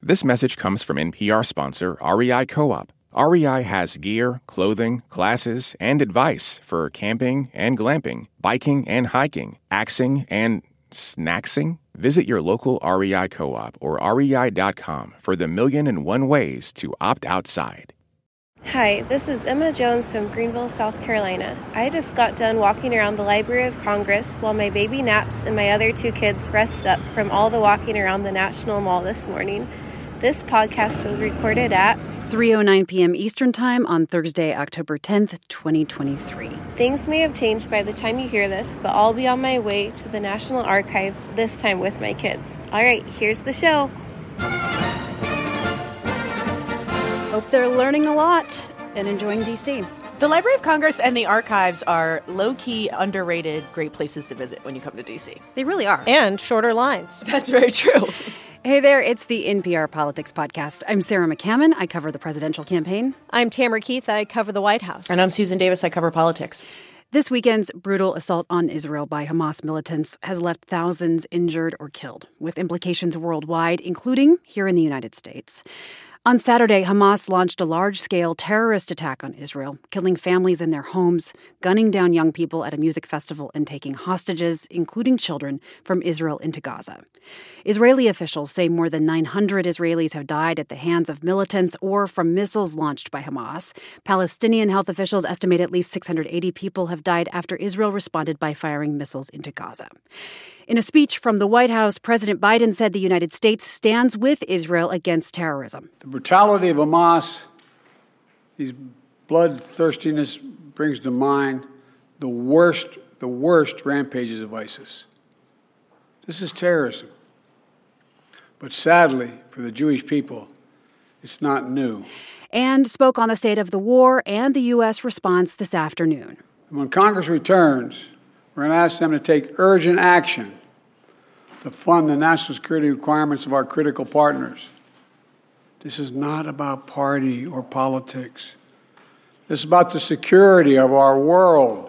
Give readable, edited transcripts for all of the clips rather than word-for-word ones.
This message comes from NPR sponsor REI Co-op. REI has gear, clothing, classes, and advice for camping and glamping, biking and hiking, axing and snacksing. Visit your local REI Co-op or rei.com for the 1,000,001 ways to opt outside. Hi, this is Emma Jones from Greenville, South Carolina. I just got done walking around the Library of Congress while my baby naps and my other 2 kids rest up from all the walking around the National Mall this morning. This podcast was recorded at 3:09 p.m. Eastern Time on Thursday, October 10th, 2023. Things may have changed by the time you hear this, but I'll be on my way to the National Archives, this time with my kids. All right, here's the show. Hope they're learning a lot and enjoying D.C. The Library of Congress and the Archives are low-key, underrated, great places to visit when you come to D.C. They really are. And shorter lines. That's very true. Hey there, it's the NPR Politics Podcast. I'm Sarah McCammon. I cover the presidential campaign. I'm Tamara Keith. I cover the White House. And I'm Susan Davis. I cover politics. This weekend's brutal assault on Israel by Hamas militants has left thousands injured or killed, with implications worldwide, including here in the United States. On Saturday, Hamas launched a large-scale terrorist attack on Israel, killing families in their homes, gunning down young people at a music festival, and taking hostages, including children, from Israel into Gaza. Israeli officials say more than 900 Israelis have died at the hands of militants or from missiles launched by Hamas. Palestinian health officials estimate at least 680 people have died after Israel responded by firing missiles into Gaza. In a speech from the White House, President Biden said the United States stands with Israel against terrorism. The brutality of Hamas, these bloodthirstiness brings to mind the worst rampages of ISIS. This is terrorism. But sadly, for the Jewish people, it's not new. And spoke on the state of the war and the U.S. response this afternoon. When Congress returns, we're going to ask them to take urgent action to fund the national security requirements of our critical partners. This is not about party or politics. This is about the security of our world,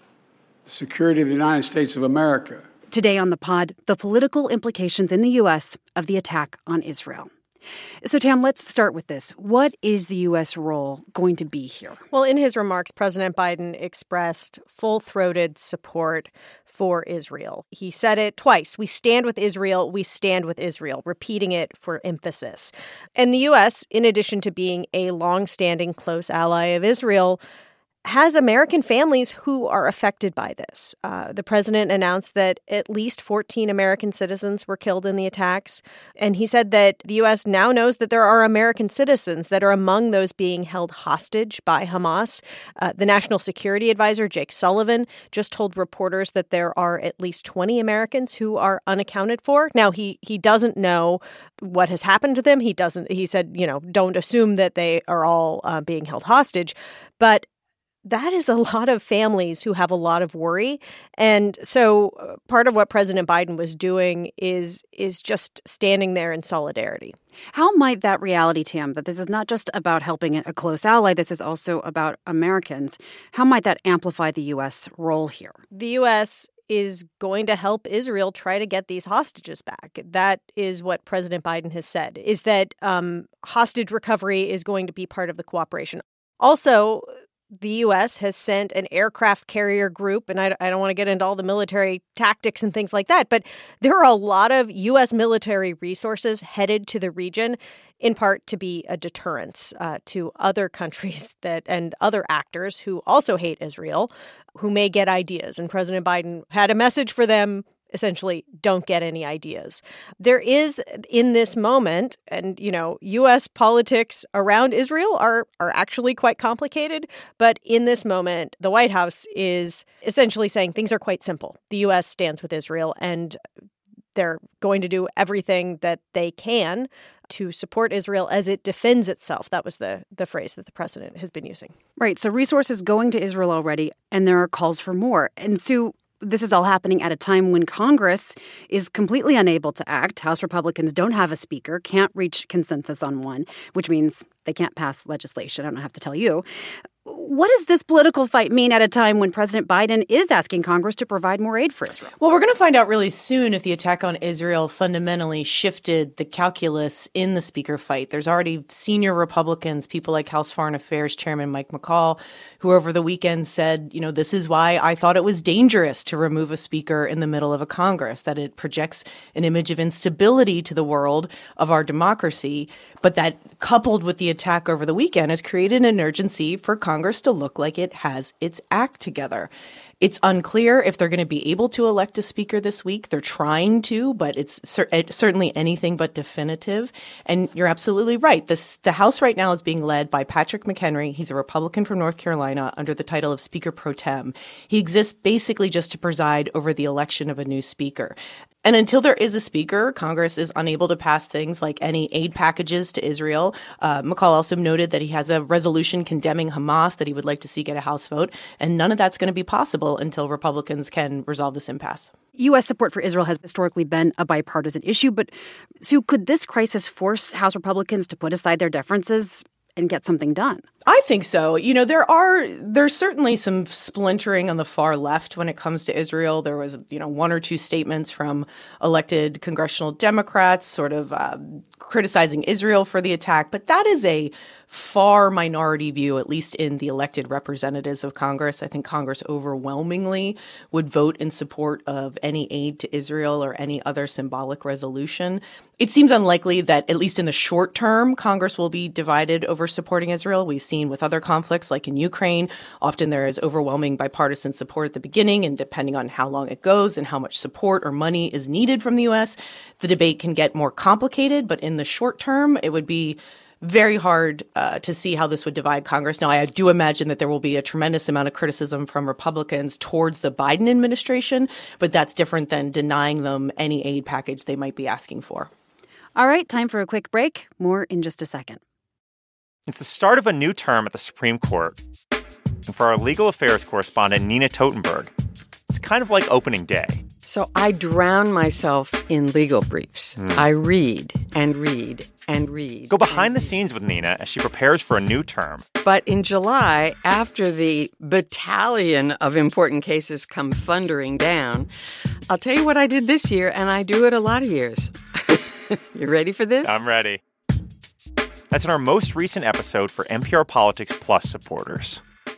the security of the United States of America. Today on the pod, the political implications in the U.S. of the attack on Israel. So, Tam, let's start with this. What is the U.S. role going to be here? Well, in his remarks, President Biden expressed full-throated support for Israel. He said it twice. We stand with Israel. We stand with Israel, repeating it for emphasis. And the U.S., in addition to being a long-standing close ally of Israel, has American families who are affected by this. The president announced that at least 14 American citizens were killed in the attacks. And he said that the U.S. now knows that there are American citizens that are among those being held hostage by Hamas. The National Security Advisor, Jake Sullivan, just told reporters that there are at least 20 Americans who are unaccounted for. Now, he doesn't know what has happened to them. He said, don't assume that they are all being held hostage. But that is a lot of families who have a lot of worry. And so part of what President Biden was doing is just standing there in solidarity. How might that reality, Tam, that this is not just about helping a close ally, this is also about Americans, how might that amplify the U.S. role here? The U.S. is going to help Israel try to get these hostages back. That is what President Biden has said, is that hostage recovery is going to be part of the cooperation. Also, the U.S. has sent an aircraft carrier group, and I don't want to get into all the military tactics and things like that, but there are a lot of U.S. military resources headed to the region, in part to be a deterrence to other countries and other actors who also hate Israel, who may get ideas. And President Biden had a message for them. Essentially, don't get any ideas. There is, in this moment, and, U.S. politics around Israel are actually quite complicated. But in this moment, the White House is essentially saying things are quite simple. The U.S. stands with Israel, and they're going to do everything that they can to support Israel as it defends itself. That was the phrase that the president has been using. Right. So resources going to Israel already, and there are calls for more. And Sue, this is all happening at a time when Congress is completely unable to act. House Republicans don't have a speaker, can't reach consensus on one, which means they can't pass legislation. I don't have to tell you. What does this political fight mean at a time when President Biden is asking Congress to provide more aid for Israel? Well, we're going to find out really soon if the attack on Israel fundamentally shifted the calculus in the speaker fight. There's already senior Republicans, people like House Foreign Affairs Chairman Mike McCaul, who over the weekend said, this is why I thought it was dangerous to remove a speaker in the middle of a Congress, that it projects an image of instability to the world of our democracy. But that, coupled with the attack over the weekend, has created an urgency for Congress to look like it has its act together. It's unclear if they're going to be able to elect a speaker this week. They're trying to, but it's certainly anything but definitive. And you're absolutely right. The House right now is being led by Patrick McHenry. He's a Republican from North Carolina under the title of Speaker Pro Tem. He exists basically just to preside over the election of a new speaker. And until there is a speaker, Congress is unable to pass things like any aid packages to Israel. McCaul also noted that he has a resolution condemning Hamas that he would like to see get a House vote. And none of that's going to be possible until Republicans can resolve this impasse. U.S. support for Israel has historically been a bipartisan issue. But, Sue, could this crisis force House Republicans to put aside their differences and get something done? I think so. There's certainly some splintering on the far left when it comes to Israel. There was, one or two statements from elected congressional Democrats sort of criticizing Israel for the attack. But that is a far minority view, at least in the elected representatives of Congress. I think Congress overwhelmingly would vote in support of any aid to Israel or any other symbolic resolution. It seems unlikely that, at least in the short term, Congress will be divided over supporting Israel. We've seen with other conflicts, like in Ukraine, often there is overwhelming bipartisan support at the beginning, and depending on how long it goes and how much support or money is needed from the U.S., the debate can get more complicated. But in the short term, it would be very hard to see how this would divide Congress. Now, I do imagine that there will be a tremendous amount of criticism from Republicans towards the Biden administration, but that's different than denying them any aid package they might be asking for. All right, time for a quick break. More in just a second. It's the start of a new term at the Supreme Court. And for our legal affairs correspondent, Nina Totenberg, it's kind of like opening day. So I drown myself in legal briefs. I read and read and read. Go behind the scenes with Nina as she prepares for a new term. But in July, after the battalion of important cases come thundering down, I'll tell you what I did this year, and I do it a lot of years. You ready for this? I'm ready. That's in our most recent episode for NPR Politics Plus supporters.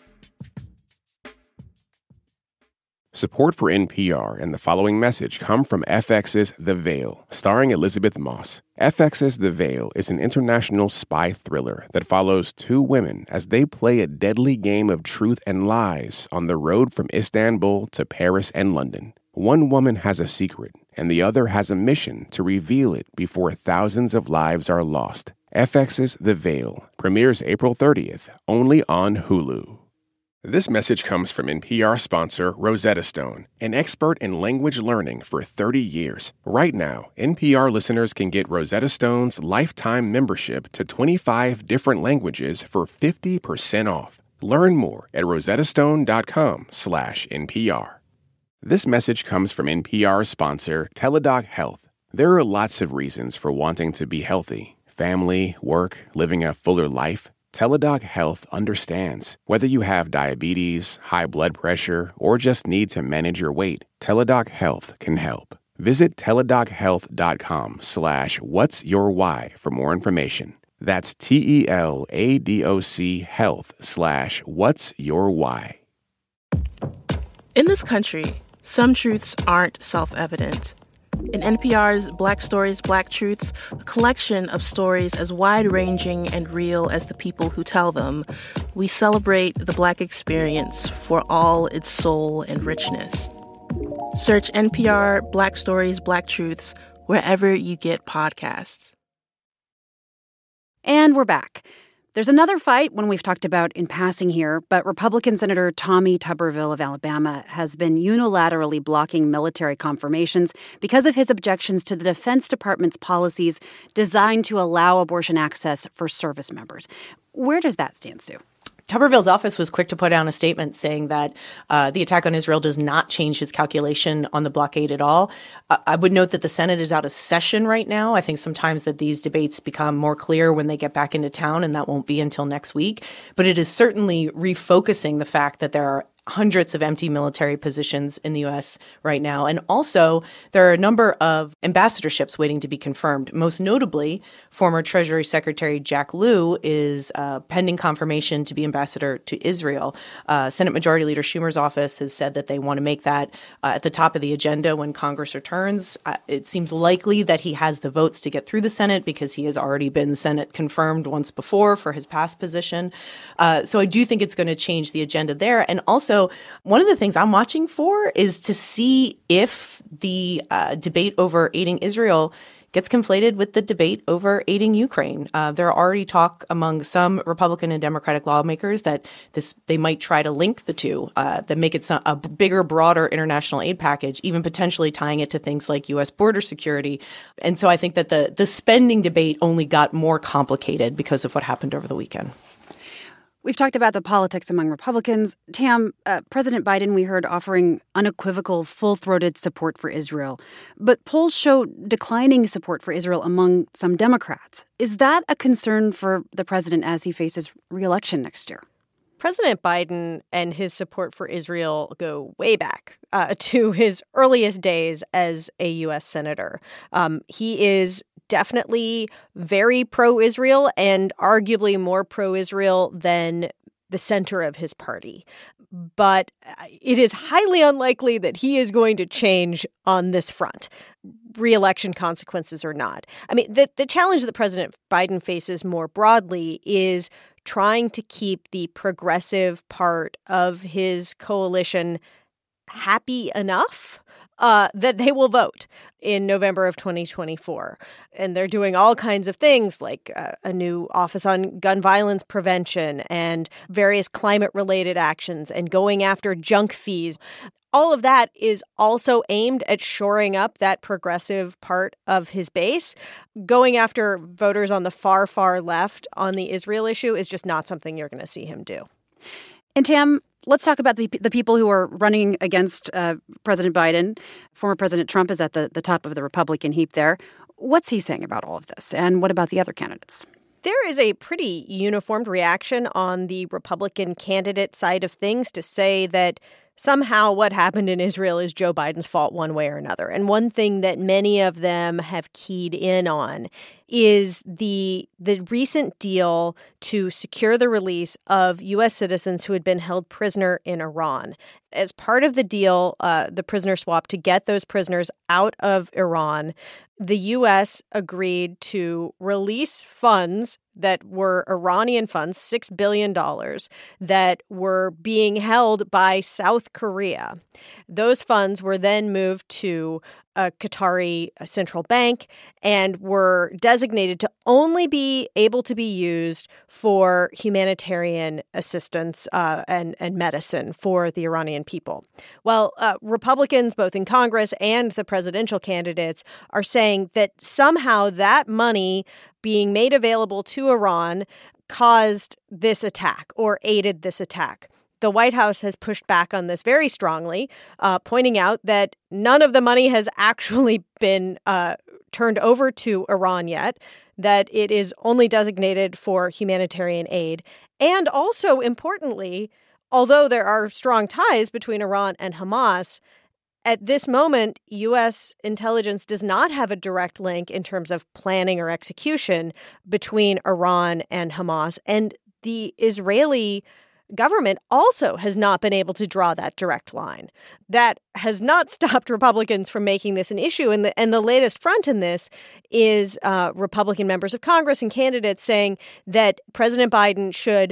Support for NPR and the following message come from FX's The Veil, starring Elizabeth Moss. FX's The Veil is an international spy thriller that follows two women as they play a deadly game of truth and lies on the road from Istanbul to Paris and London. One woman has a secret, and the other has a mission to reveal it before thousands of lives are lost. FX's The Veil premieres April 30th, only on Hulu. This message comes from NPR sponsor Rosetta Stone, an expert in language learning for 30 years. Right now, NPR listeners can get Rosetta Stone's lifetime membership to 25 different languages for 50% off. Learn more at rosettastone.com/NPR. This message comes from NPR sponsor Teladoc Health. There are lots of reasons for wanting to be healthy. Family, work, living a fuller life. Teladoc Health understands. Whether you have diabetes, high blood pressure, or just need to manage your weight, Teladoc Health can help. Visit teladochealth.com/whatsyourwhy for more information. That's TELADOC health/whatsyourwhy. In this country, some truths aren't self-evident. In NPR's Black Stories, Black Truths, a collection of stories as wide-ranging and real as the people who tell them, we celebrate the Black experience for all its soul and richness. Search NPR Black Stories, Black Truths wherever you get podcasts. And we're back. There's another fight, one we've talked about in passing here, but Republican Senator Tommy Tuberville of Alabama has been unilaterally blocking military confirmations because of his objections to the Defense Department's policies designed to allow abortion access for service members. Where does that stand, Sue? Tuberville's office was quick to put out a statement saying that the attack on Israel does not change his calculation on the blockade at all. I would note that the Senate is out of session right now. I think sometimes that these debates become more clear when they get back into town, and that won't be until next week. But it is certainly refocusing the fact that there are hundreds of empty military positions in the U.S. right now. And also, there are a number of ambassadorships waiting to be confirmed. Most notably, former Treasury Secretary Jack Lew is pending confirmation to be ambassador to Israel. Senate Majority Leader Schumer's office has said that they want to make that at the top of the agenda when Congress returns. It seems likely that he has the votes to get through the Senate because he has already been Senate confirmed once before for his past position. So I do think it's going to change the agenda there. And also, one of the things I'm watching for is to see if the debate over aiding Israel gets conflated with the debate over aiding Ukraine. There are already talk among some Republican and Democratic lawmakers that they might try to link the two, that make it a bigger, broader international aid package, even potentially tying it to things like U.S. border security. And so I think that the spending debate only got more complicated because of what happened over the weekend. We've talked about the politics among Republicans. Tam, President Biden, we heard, offering unequivocal, full-throated support for Israel. But polls show declining support for Israel among some Democrats. Is that a concern for the president as he faces re-election next year? President Biden and his support for Israel go way back to his earliest days as a U.S. senator. He is definitely very pro-Israel and arguably more pro-Israel than the center of his party. But it is highly unlikely that he is going to change on this front, re-election consequences or not. I mean, the challenge that President Biden faces more broadly is trying to keep the progressive part of his coalition happy enough that they will vote in November of 2024. And they're doing all kinds of things like a new office on gun violence prevention and various climate-related actions and going after junk fees. All of that is also aimed at shoring up that progressive part of his base. Going after voters on the far, far left on the Israel issue is just not something you're going to see him do. And Tam, let's talk about the people who are running against President Biden. Former President Trump is at the top of the Republican heap there. What's he saying about all of this? And what about the other candidates? There is a pretty uniformed reaction on the Republican candidate side of things to say that somehow what happened in Israel is Joe Biden's fault one way or another. And one thing that many of them have keyed in on is the recent deal to secure the release of U.S. citizens who had been held prisoner in Iran. As part of the deal, the prisoner swap, to get those prisoners out of Iran, the U.S. agreed to release funds that were Iranian funds, $6 billion, that were being held by South Korea. Those funds were then moved to a Qatari central bank and were designated to only be able to be used for humanitarian assistance and medicine for the Iranian people. Well, Republicans, both in Congress and the presidential candidates, are saying that somehow that money being made available to Iran caused this attack or aided this attack. The White House has pushed back on this very strongly, pointing out that none of the money has actually been turned over to Iran yet, that it is only designated for humanitarian aid. And also, importantly, although there are strong ties between Iran and Hamas, at this moment, U.S. intelligence does not have a direct link in terms of planning or execution between Iran and Hamas. And the Israeli government also has not been able to draw that direct line. That has not stopped Republicans from making this an issue. And the latest front in this is Republican members of Congress and candidates saying that President Biden should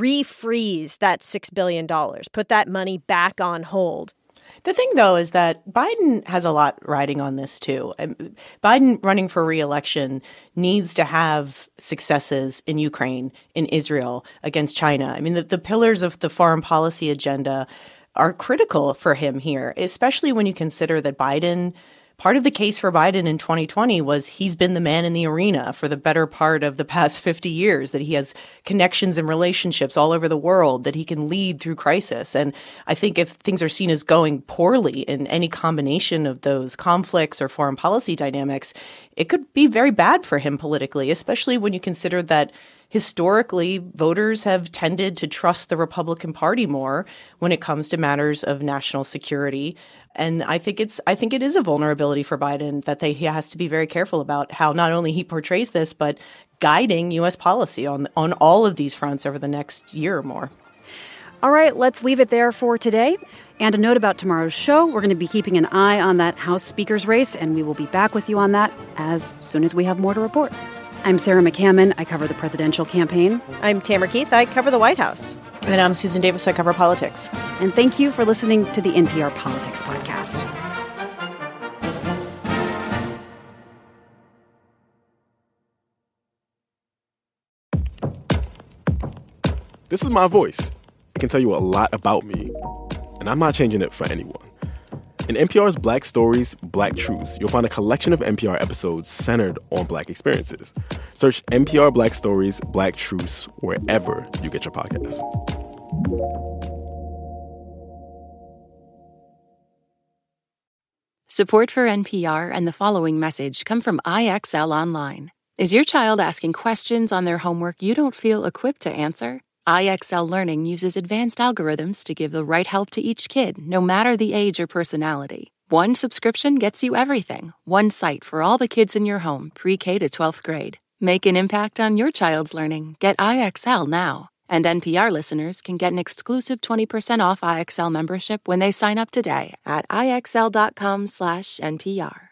refreeze that $6 billion, put that money back on hold. The thing, though, is that Biden has a lot riding on this, too. Biden running for re-election needs to have successes in Ukraine, in Israel, against China. I mean, the pillars of the foreign policy agenda are critical for him here, especially when you consider that Biden part of the case for Biden in 2020 was he's been the man in the arena for the better part of the past 50 years, that he has connections and relationships all over the world, that he can lead through crisis. And I think if things are seen as going poorly in any combination of those conflicts or foreign policy dynamics, it could be very bad for him politically, especially when you consider that historically, voters have tended to trust the Republican Party more when it comes to matters of national security. And I think it is a vulnerability for Biden that he has to be very careful about how not only he portrays this, but guiding U.S. policy on all of these fronts over the next year or more. All right, let's leave it there for today. And a note about tomorrow's show. We're going to be keeping an eye on that House Speaker's race, and we will be back with you on that as soon as we have more to report. I'm Sarah McCammon. I cover the presidential campaign. I'm Tamara Keith. I cover the White House. And I'm Susan Davis. I cover politics. And thank you for listening to the NPR Politics Podcast. This is my voice. It can tell you a lot about me, and I'm not changing it for anyone. In NPR's Black Stories, Black Truths, you'll find a collection of NPR episodes centered on Black experiences. Search NPR Black Stories, Black Truths wherever you get your podcasts. Support for NPR and the following message come from IXL Online. Is your child asking questions on their homework you don't feel equipped to answer? IXL Learning uses advanced algorithms to give the right help to each kid, no matter the age or personality. One subscription gets you everything. One site for all the kids in your home, pre-K to 12th grade. Make an impact on your child's learning. Get IXL now. And NPR listeners can get an exclusive 20% off IXL membership when they sign up today at IXL.com/NPR.